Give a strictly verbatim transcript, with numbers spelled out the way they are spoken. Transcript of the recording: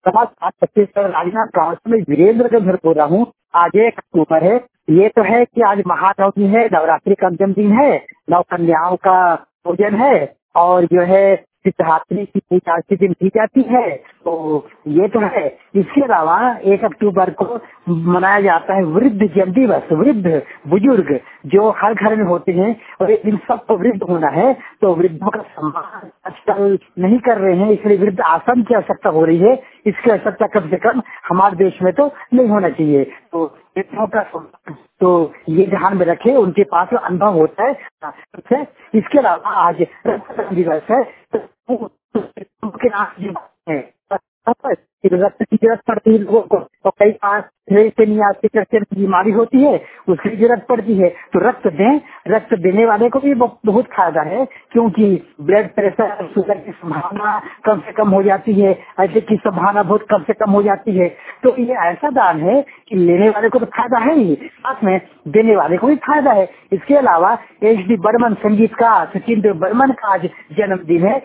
नमस्कार, छत्तीसगढ़ राजनाथ गांव से मैं वीरेंद्र के घर बोल रहा हूँ। आज एक अक्टूबर है। ये तो है कि आज महानवमी है, नवरात्रि का अंतिम दिन है, नौ कन्याओं का पूजन है और जो है सिद्धिदात्री की पूजा के दिन की जाती है। तो ये तो है। इसके अलावा एक अक्टूबर को मनाया जाता है वृद्ध जन दिवस। वृद्ध बुजुर्ग जो हर घर में होते हैं और एक दिन सबको वृद्ध होना है, तो वृद्धों का सम्मान आजकल नहीं कर रहे हैं, इसलिए वृद्ध आश्रम की आवश्यकता हो रही है। इसकी आवश्यकता कम से कम हमारे देश में तो नहीं होना चाहिए। तो वृद्धों का सम्मान तो ये ध्यान में रखे, उनके पास जो अनुभव होता है। अच्छा, इसके अलावा आज रक्तदान दिवस है। तो उनके नाम जो है रक्त की जरूरत पड़ती है लोगों को, तो कई बार थैलेसीमिया की बीमारी होती है, उसकी जरूरत पड़ती है। तो रक्त दें। रक्त देने वाले को भी बहुत फायदा है, क्योंकि ब्लड प्रेशर, शुगर की संभावना कम से कम हो जाती है, ऐसे की संभावना बहुत कम से कम हो जाती है। तो ये ऐसा दान है कि लेने वाले को तो फायदा है ही, साथ में देने वाले को भी फायदा है। इसके अलावा एच डी बर्मन संगीतकार सचिन देव बर्मन का आज जन्मदिन है।